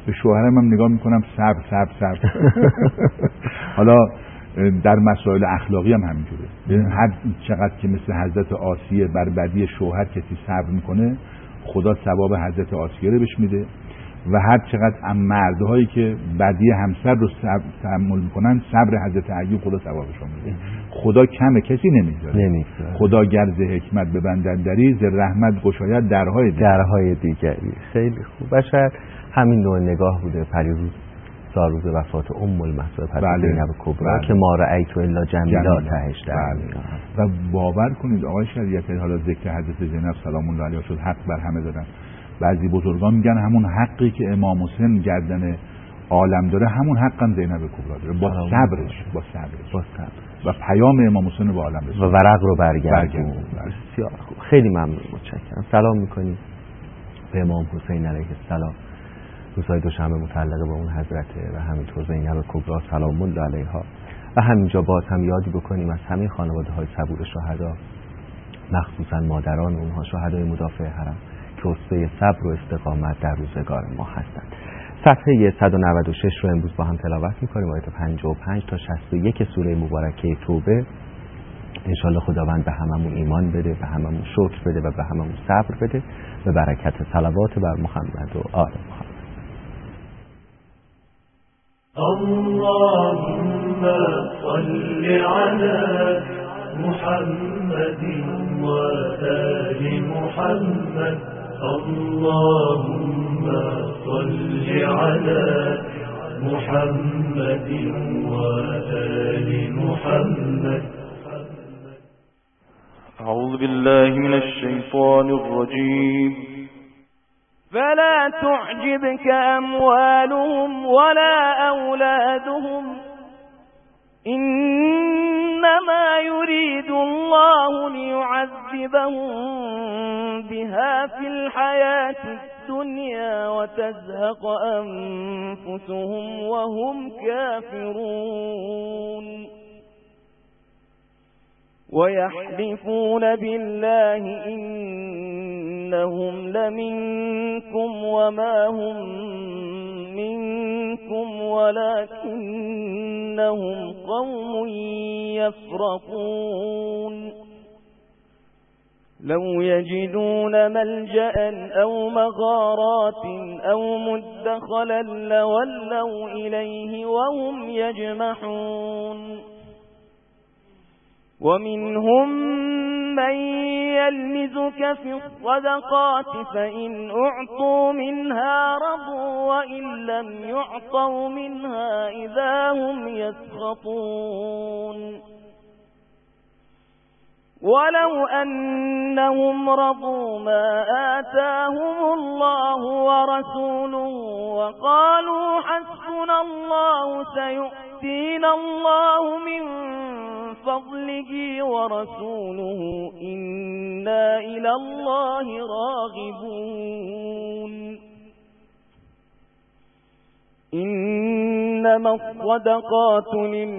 به شوهرم هم نگاه میکنم صبر صبر صبر. حالا در مسائل اخلاقی هم همینجوره، هر چقدر که مثل حضرت آسیه بر بدی شوهر کسی صبر میکنه خدا ثواب حضرت آسیه رو بهش میده و هر چقدر هم مردهایی که بدی همسر رو تحمل میکنن صبر حضرت ایوب خدا ثوابش رو میده. خدا کم کسی نمیذاره. خدا گرز حکمت ببندد دری ز رحمت گشاید درهای دیگری. درهای دیگری. خیلی خوب. بشر همین نوع نگاه بوده. پریروز روز وفات ام المحصول پس زینب کبرا که ما رأیت الا جمیلا تهش در و باور کنید آقای شریعتی، حالا ذکر حضرت زینب سلام الله علیها شد، حق بر همه دادن. بعضی بزرگان میگن همون حقی که امام حسین گردن عالم داره همون حق هم زینب کبرا داره، با صبرش با صبرش با صبر و پیام امام حسین به عالم رسید و ورق رو برگردون. بسیار خوب، خیلی ممنون، متشکرم. سلام میکنیم به امام حسین علیه السلام. روزهای دوشنبه متعلق به اون حضرته و همینطور زینب کبرا سلام الله علیها. و همینجا باز هم یادی بکنیم از همه خانواده های صبور شهدا، مخصوصا مادران اونها شهدای مدافع حرم که اسوه صبر و استقامت در روزگار ما هستند. صفحه صد و نود و شش رو امروز با هم تلاوت میکنیم، آیات پنجاه و پنج تا شصت و یک سوره مبارکه توبه. انشالله خداوند به هممون ایمان بده، به هممون شکر بده و به هممون صبر بده، به برکت صلوات بر محمد و آل محمد. اللهم صل على محمد وآل محمد. اللهم صل على محمد وآل محمد. أعوذ بالله من الشيطان الرجيم. فلا تعجبك أموالهم ولا أولادهم إنما يريد الله ليعذبهم بها في الحياة الدنيا وتزهق أنفسهم وهم كافرون ويحلفون بالله إنهم لمنكم وما هم منكم ولكنهم قوم يفرقون لو يجدون ملجأ أو مغارات أو مدخلا لولوا إليه وهم يجمحون ومنهم من يلمزك في الصدقات فإن أعطوا منها رضوا وإن لم يعطوا منها إذا هم يسخطون ولو أنهم رضوا ما آتاهم الله ورسوله وقالوا حسبنا الله سيؤتينا الله من فضله ورسوله إنا إلى الله راغبون إنما الصدقات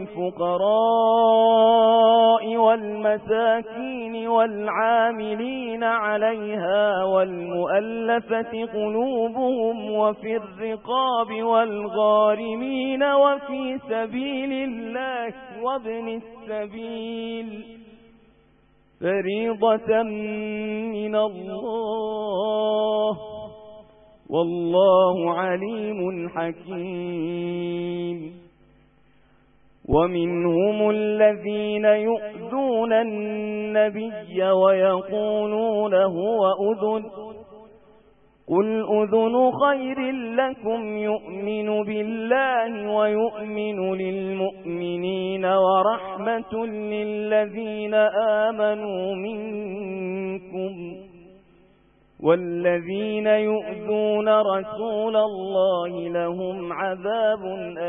للفقراء والمساكين والعاملين عليها والمؤلفة قلوبهم وفي الرقاب والغارمين وفي سبيل الله وابن السبيل فريضة من الله والله عليم حكيم ومنهم الذين يؤذون النبي ويقولون هو أذن قل أذن خير لكم يؤمن بالله ويؤمن للمؤمنين ورحمة للذين آمنوا منكم والذين يؤذون رسول الله لهم عذاب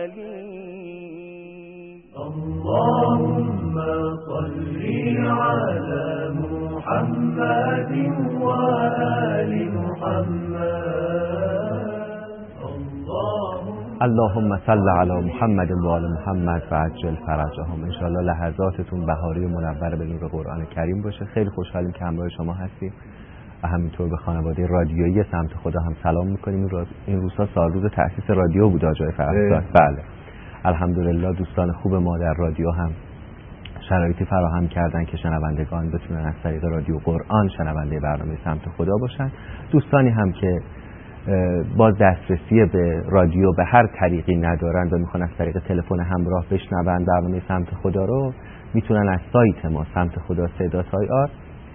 أليم. اللهم صل على محمد وآل محمد. اللهم صل على محمد و آل محمد و عجل فرجهم. ان شاء الله لحظاتتون بهاری و منور به نور قرآن کریم باشه. خیلی خوشحالیم که همراه شما هستیم و همینطور به خانواده رادیویی سمت خدا هم سلام میکنیم. این, روز این روزها سال روز تأسیس رادیو بود آقای فرستاد. بله الحمدلله دوستان خوب ما در رادیو هم شرایطی فراهم کردن که شنوندگان بتونن از طریق رادیو قرآن شنونده برنامه سمت خدا باشن. دوستانی هم که باز دسترسی به رادیو به هر طریقی ندارن و میخوان از طریق تلفن همراه بشنون برنامه سمت خدا رو، میتونن از سایت ما سمت خدا صدا آر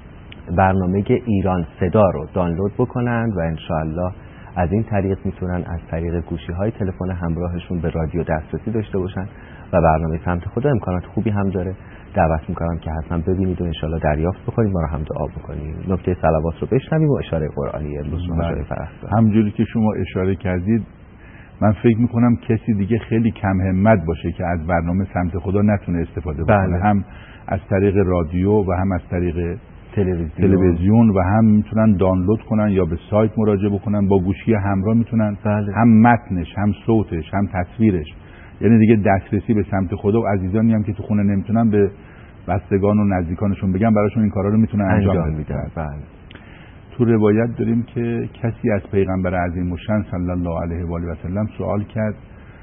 برنامه ایران صدا رو دانلود بکنند و انشاءالله از این طریق میتونن از طریق گوشی های تلفن همراهشون به رادیو دسترسی داشته باشن و برنامه سمت خدا امکانات خوبی هم داره. دعوت میکنم که حتما ببینید و انشاءالله دریافت بکنید، ما رو هم دعا بکنید. نکته صلوات رو بشنویم و اشاره قرآنی امروز رو اشاره فرستاد. همونجوری که شما اشاره کردید من فکر میکنم کسی دیگه خیلی کم همت باشه که از برنامه سمت خدا نتونه استفاده بکنه. بله. هم از طریق رادیو و هم از طریق تلویزیون. تلویزیون و هم میتونن دانلود کنن یا به سایت مراجعه بکنن، با گوشی همراه میتونن. بله. هم متنش هم صوتش هم تصویرش، یعنی دیگه دسترسی به سمت خدا و عزیزانی هم که تو خونه نمیتونن به بستگان و نزدیکانشون بگن براشون این کارا رو میتونن انجام بدن. بله. تو روایت داریم که کسی از پیغمبر عظیم الشأن صلی الله علیه و آله و سلم سوال کرد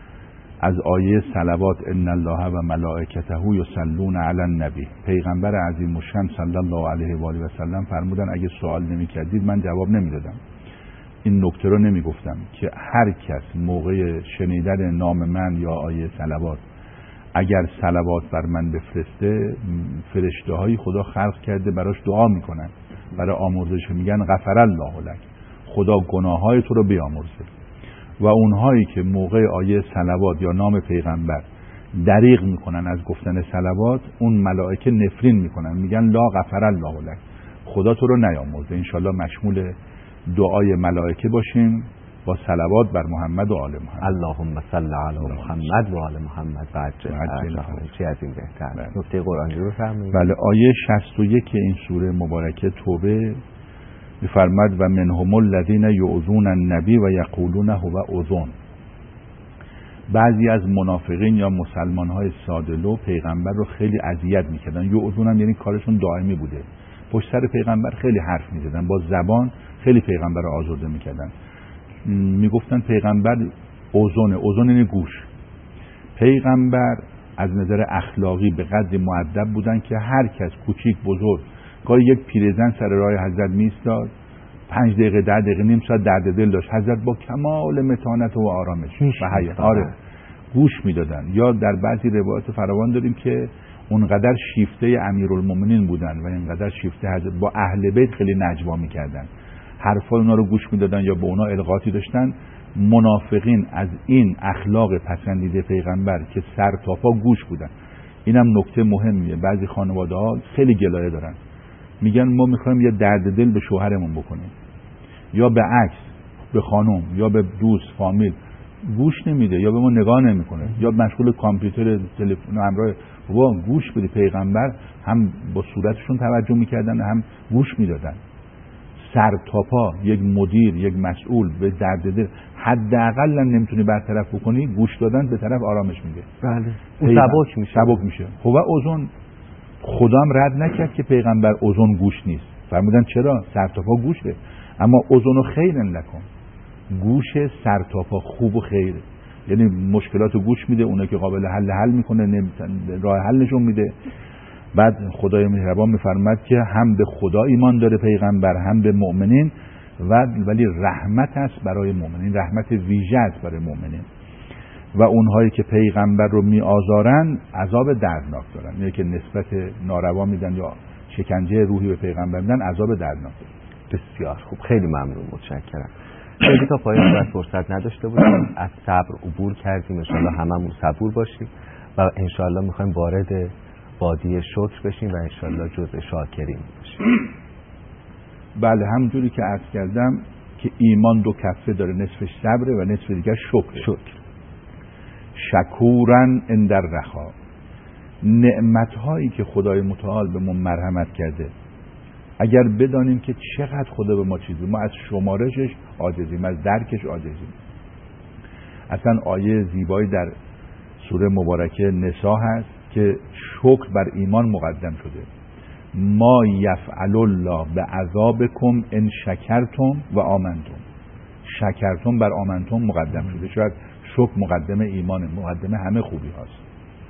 از آیه صلوات ان الله و ملائکته یصلون علی النبی. پیغمبر عظیم الشأن صلی الله علیه و آله و سلم فرمودن اگه سوال نمیکردید من جواب نمیدادم، این نکته رو نمیگفتم که هر کس موقع شنیدن نام من یا آیه صلوات اگر صلوات بر من بفرسته، فرشته های خدا خلق کرده براش دعا میکنن، برای آمرزش میگن غفر الله لک، خدا گناه های تو رو بیامرزه. و اونهایی که موقع آیه صلوات یا نام پیغمبر دریغ میکنن از گفتن صلوات، اون ملائکه نفرین میکنن، میگن لا غفر الله لک، خدا تو رو نیامرزه. انشالله مشمول دعای ملائکه باشیم با صلوات بر محمد و آل محمد. اللهم صل علی محمد و آل محمد و عجل چه از این بهتر. نکته قرآنی رو فرمایید. بله آیه شصت و یک این سوره مبارکه توبه میفرماد و منهم الذین یؤذون النبی و یقولون هو اذن. بعضی از منافقین یا مسلمان‌های ساده‌لو پیغمبر رو خیلی اذیت میکردن. یؤذون یعنی کارشون دائمی بوده، پشت سر پیغمبر خیلی حرف میزدن، با زبان خیلی پیغمبر رو آزرده میکردن. میگفتن پیغمبر اذن، اذن یعنی گوش. پیغمبر از نظر اخلاقی به قدری مؤدب بودن که هر کس کوچیک بزرگ گاهی یک پیرزن سر راه حضرت میستاد، پنج دقیقه ده دقیقه نیم ساعت درد دل داشت، حضرت با کمال متانت و آرامش و حیا آره گوش میدادن. یا در بعضی روایات فراوان داریم که اونقدر شیفته امیرالمومنین بودن و اینقدر شیفته حضرت با اهل بیت خیلی نجوا میکردن، حرفای اونا رو گوش میدادن یا به اونا القاطی داشتن. منافقین از این اخلاق پسندیده پیغمبر که سر تا پا گوش بودن. اینم نکته مهمیه. بعضی خانواده ها خیلی گلایه دارن، میگن ما میخوایم یه درد دل به شوهرمون بکنیم، یا به عکس به خانم یا به دوست فامیل گوش نمیده یا به ما نگاه نمیکنه یا مشغول کامپیوتر تلفن همراه. بابا گوش بدی. پیغمبر هم با صورتشون توجه میکردن هم گوش میدادن. سر تا پا یک مدیر یک مسئول به درد دل حداقل نمیتونی برطرف بکنی، گوش دادن به طرف آرامش میده. بله اون سبک میشه سبک میشه. خب اذن خدا هم رد نکرد که پیغمبر اذن گوش نیست، فرمودن چرا سر تا پا گوشه، اما اذن خیر لکم، گوش سر تا پا خوب و خیر، یعنی مشکلات گوش میده، اونه که قابل حل حل میکنه، راه حل نشون میده. بعد خدای مهربان میفرماد که هم به خدا ایمان داره پیغمبر هم به مؤمنین، و ولی رحمت است برای مؤمنین، رحمت ویژه است برای مؤمنین. و اونهایی که پیغمبر رو می آزارن عذاب دردناک دارن، یعنی که نسبت ناروا میدن یا شکنجه روحی به پیغمبر میدن، عذاب دردناک دارن. بسیار خوب، خیلی ممنون، متشکرم. خیلی تا پایان باید فرصت نداشته بودیم، از صبر عبور کردیم، انشالله هممون صبور باشیم و انشالله میخوایم وارد وادی شکر بشیم و انشالله جزء شاکرین باشیم. بله همونجوری که عرض کردم که ایمان دو کفه داره، نصفش صبره و نصف دیگر شکر. شکر شکورن اندر رخا، نعمت‌هایی که خدای متعال به ما مرحمت کرده اگر بدانیم که چقدر خدا به ما چیزی، ما از شمارشش عاجزیم، از درکش عاجزیم. اصلا آیه زیبایی در سوره مبارکه نساء هست که شکر بر ایمان مقدم شده. ما یفعل الله به عذابکم ان شکرتم و آمنتم. شکرتم بر آمنتم مقدم شده، شاید شکر مقدمه ایمان، مقدمه همه خوبی هاست.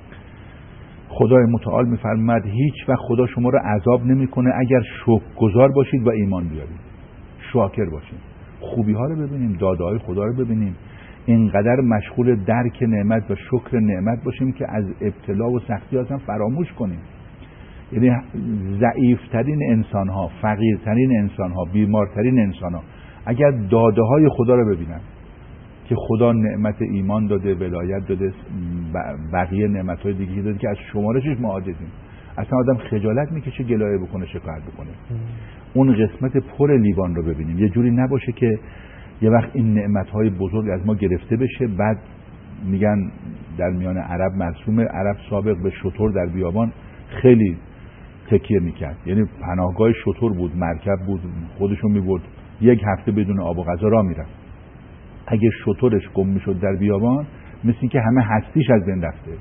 خدای متعال میفرماد هیچ وقت خدا شما رو عذاب نمیکنه اگر شکر گزار باشید و ایمان بیارید، شاکر باشید، خوبی ها رو ببینیم، داده های خدا رو ببینیم، اینقدر مشغول درک نعمت و شکر نعمت باشیم که از ابتلا و سختی اصلا فراموش کنیم. یعنی ضعیفترین انسان ها، فقیرترین انسان ها، بیمارترین انسان ها اگر داده های خدا رو ببینن که خدا نعمت ایمان داده، ولایت داده، بقیه نعمت های دیگه داده که از شمارشش ما عاجزیم، اصلا آدم خجالت میکشه گلایه بکنه، شکایت بکنه. اون قسمت پر لیوان رو ببینیم، یه جوری نباشه که یه وقت این نعمت های بزرگ از ما گرفته بشه، بعد میگن در میان عرب مرسومه، عرب سابق به شتر در بیابان خیلی تکیه میکرد، یعنی پناهگاه شتر بود، مرکب بود، خودشون میبرد، یک هفته بدون آب و غذا راه میرفت. اگه شترش گم میشد در بیابان مثل این که همه هستیش از بین رفته.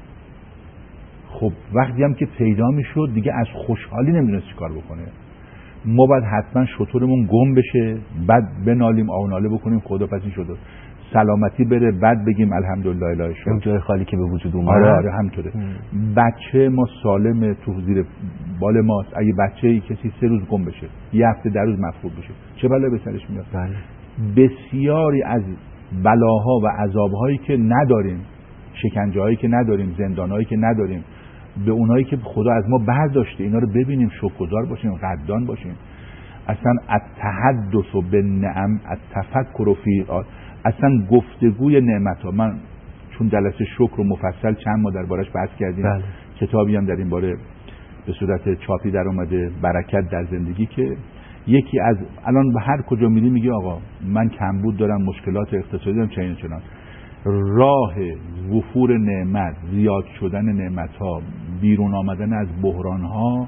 خب وقتی هم که پیدا میشد دیگه از خوشحالی نمیدونست چی کار بکنه. ما باید حتما شترمون گم بشه، بعد بنالیم، آوناله بکنیم خدا پس این شد سلامتی بره، بعد بگیم الحمدلله اله شکر. اون جای خالی که به وجود اومد. آره آره همینطوره. بچه ما سالم تو زیر بال ماست، اگه بچه‌ای کسی سه روز گم بشه، یه هفته در روز مفقود بشه، چه بلایی به سرش میاد؟ بله. بسیاری از بلاها و عذابهایی که نداریم، شکنجه‌هایی که نداریم، زندانهایی که نداریم، به اونایی که خدا از ما برداشته، اینا رو ببینیم، شکرگزار باشیم، قدردان باشیم. اصلا التحدث بالنعم، التفکر فی، اصلا گفتگوی نعمت‌ها. من چون جلسه شکر و مفصل چند ما دربارش بحث کردیم، بله. کتابی هم در این باره به صورت چاپی در اومده، برکت در زندگی، که یکی از الان به هر کجا میری میگه آقا من کمبود دارم، مشکلات اقتصادی دارم، چنین چنان. راه وفور نعمت، زیاد شدن نعمت‌ها، بیرون آمدن از بحران‌ها،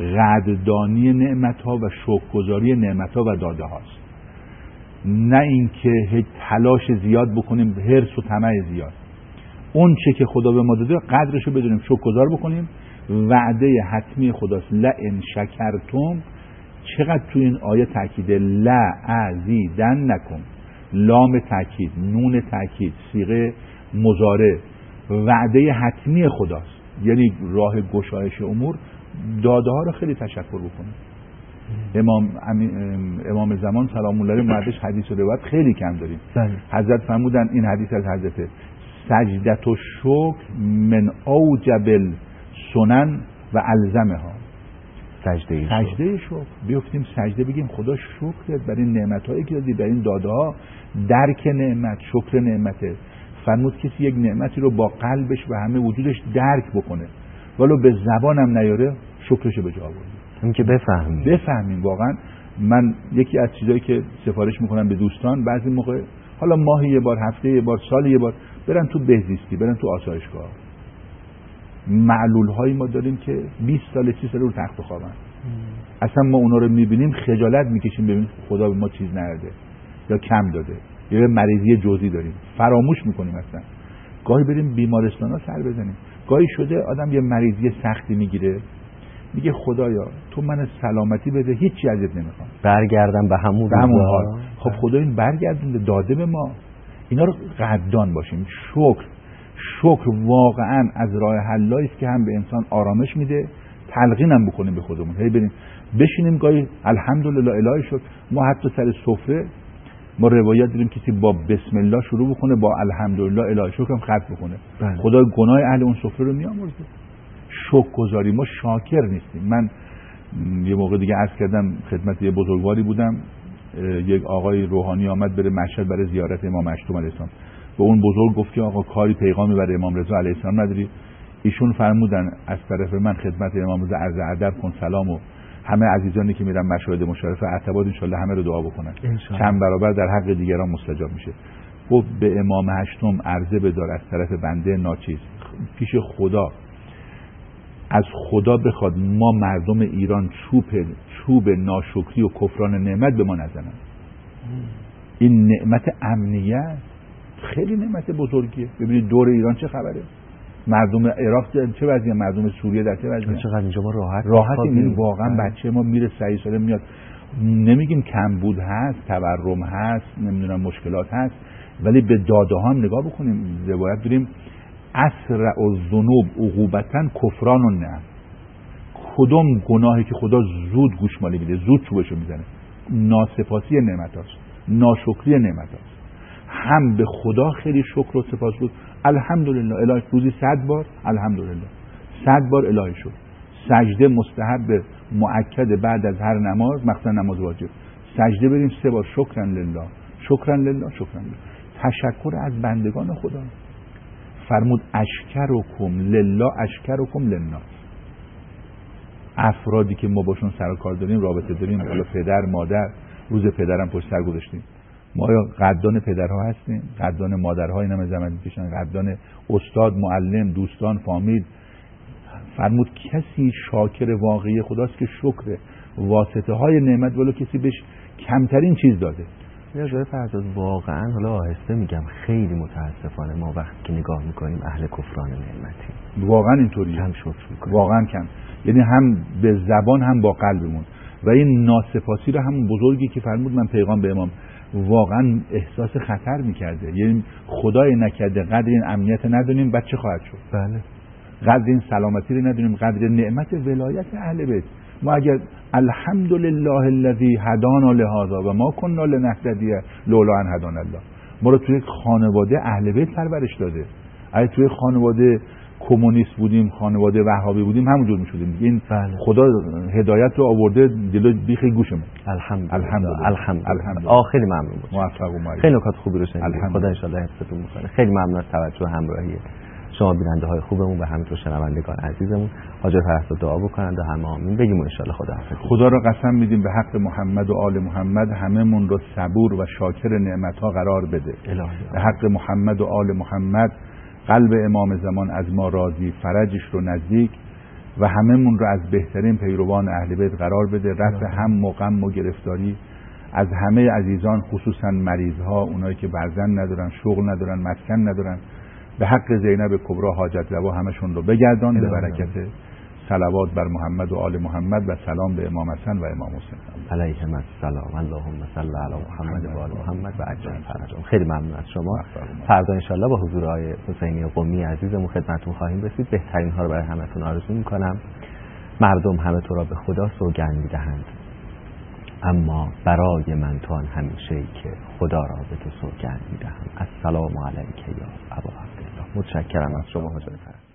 قدردانی نعمت‌ها و شکرگزاری نعمت‌ها و داده هاست. نه اینکه هیچ تلاش زیاد بکنیم، حرص و طمع زیاد. اون چه که خدا به ما داده قدرشو بدونیم، شکرگزار بکنیم. وعده حتمی خداست، لئن شکرتم. چقدر تو این آیه تاکیده، لأزیدنکم، لام تاکید، نون تاکید، صیغه مضارع، وعده حتمی خداست. یعنی راه گشایش امور، داده ها رو خیلی تشکر بکنیم. امام امام زمان سلام الله علیه بعدش حدیث و روایت خیلی کم داریم. حضرت فرمودن، این حدیث از حضرت، سجدت و شکر من اوجب السنن و الزمها. سجده سجده شکر، بیفتیم سجده بگیم خدا شکرت بر این نعمت‌هایی که دادی، بر این داده‌ها، درک نعمت، شکر نعمته. فرمود کسی یک نعمتی رو با قلبش و همه وجودش درک بکنه، ولو به زبانم نیاره، شکرش به جا آورد. این که بفهمیم بفهمیم واقعا. من یکی از چیزایی که سفارش میکنم به دوستان، بعضی موقع حالا ماهی یه بار، هفته یه بار، سال یه بار، برن تو بهزیستی، برن تو آسایشگاه. معلول هایی ما داریم که بیست سال سی سال رو تخت خوابن. اصلا ما اونا رو میبینیم خجالت میکشیم، ببینیم خدا به ما چیز نرده یا کم داده، یا مریضی جزئی داریم، فراموش میکنیم. اصلا گاهی بریم بیمارستان ها سر بزنیم، گاهی شده آدم یه مریضی سختی میگیره، میگه خدایا تو من سلامتی بده، هیچی ازت نمیخوام، برگردم به همون به همون حال. خب خدا این برگردونده، داده به ما. اینا رو قدردان باشیم. شکر شکر واقعا از راه حلایی است که هم به انسان آرامش میده، تلقین هم بکنیم به خودمون. هی بریم بشینیم گاهی الحمدلله اله شکر. ما حتی سر سفره ما روایت داریم کسی با بسم الله شروع بکنه، با الحمدلله اله شکر هم ختم بکنه، بله. خدا گناه اهل اون سفره رو میامرزه. شکر گذاری، ما شاکر نیستیم. من یه موقع دیگه عرض کردم خدمت یه بزرگواری بودم، یک آقای روحانی آمد بره مشهد برای زیارت امام مشتوم علیه السلام. به اون بزرگ گفت که آقا کاری پیغامی برای امام رضا علیه السلام نداری؟ ایشون فرمودن از طرف من خدمت امام رضا عرض ادب کن، سلام، و همه عزیزانی که میرن مشاهد مشرفه اعتبار ان شاءالله همه رو دعا بکنن، چند برابر در حق دیگران مستجاب میشه. گفت به امام هشتم عرضه بدار از طرف بنده ناچیز پیش خدا، از خدا بخواد ما مردم ایران چوب چوب ناشکری و کفران نعمت به ما نزنن. این نعمت امنیت خیلی نعمت بزرگیه. ببینید دور ایران چه خبره. مردم عراق چه وضعیه، مردم سوریه در چه وضعیه. چقدر اینجا ما راحت راحت این واقعا بچه ما میره صحیح ساله میاد. نمیگیم کمبود هست، تورم هست، نمیدونم مشکلات هست، ولی به داده ها هم نگاه بکنیم. روایت داریم اسرع الذنوب عقوبتاً کفران النعم. کدوم گناهی که خدا زود گوشمالی میده، زود چوبشو میزنه؟ ناسپاسی نعمت هاست، ناشکری نعمت هاست. هم به خدا خیلی شکر و سپاس بود، الحمدلله، الهی روزی صد بار الحمدلله، صد بار الهی شکر. سجده مستحب مؤکد بعد از هر نماز، مخصوصا نماز واجب، سجده بریم سه بار شکرا لله، شکرا لله، شکرا لله. تشکر از بندگان خدا. فرمود اشکرکم لله اشکرکم للناس. افرادی که ما باشون سر و کار داریم، رابطه داریم، حالا پدر، مادر، روز پدرم پشت سر گذاشتیم، ما یا قدردان پدرها هستیم، قدردان مادرها اینا هم زحمت میکشن، قدردان استاد، معلم، دوستان، فامیل. فرمود کسی شاکر واقعی خداست که شکر واسطه های نعمت ولو کسی بهش کمترین چیز داده. یا جای فرزاد واقعا، حالا آهسته میگم، خیلی متاسفانه ما وقتی که نگاه میکنیم اهل کفران نعمتی. واقعا اینطوریه، کم شکر میکنیم، واقعا کم. یعنی هم به زبان هم با قلبمون. و این ناسپاسی رو همون بزرگی که فرمود من پیغام به امام، واقعا احساس خطر میکرده. یعنی خدای نکرده قدر این امنیت ندونیم بعد چه خواهد شد؟ بله. قدر این سلامتی رو ندونیم، قدر نعمت ولایت اهل بیت. ما اگر الحمدلله الذی هدانا لهذا و ما کنا لنهتدی لولا ان هدانا الله، ما رو توی خانواده اهل بیت پرورش داده. اگه توی خانواده کمونیست بودیم، خانواده وهابی بودیم، همونجور میشدیم. این بله. خدا هدایت رو آورده جلوی بیخ گوشمون. الحمدلله الحمدلله. الحمدلله. الحمدلله. آخری ممنون باشید. موفق و معید. خیلی نکات خوبی رو شنیدید. خدا ان شاء الله حفظتون میکنه. خیلی ممنون از توجه و همراهی شما بیننده های خوبمون و همینطور شنوندگان عزیزمون. حاجی پرستو دعا بکنند و همه آمین بگیم و ان شاء الله خدا حافظ. خدا را قسم میدیم به حق محمد و آل محمد هممون رو صبور و شاکر نعمت ها قرار بده. الهی. به حق محمد و آل محمد قلب امام زمان از ما راضی، فرجش رو نزدیک و هممون رو از بهترین پیروان اهل بیت قرار بده. رفع هم و غم و گرفتاری از همه عزیزان، خصوصا مریض ها، اونایی که فرزند ندارن، شغل ندارن، مسکن ندارن، به حق زینب کبرا حاجت روا همشون رو بگردان. به برکت صلوات بر محمد و آل محمد و سلام به امام حسن و امام حسین علیهم السلام. اللهم صل علی محمد و آل محمد و عجل فرجهم. خیلی ممنون از شما. فردا ان شاء الله با حضور آقای حسینی قمی عزیزمون خدمتتون خواهیم رسید. بهترین ها رو برای همتون آرزو میکنم. مردم همه تو را به خدا سوگند میدهند، اما برای من تو آن همیشه ای که خدا را به تو سوگند میدهم. السلام علیک یا ابا عبدالله. متشکرم از شما حضور فرد.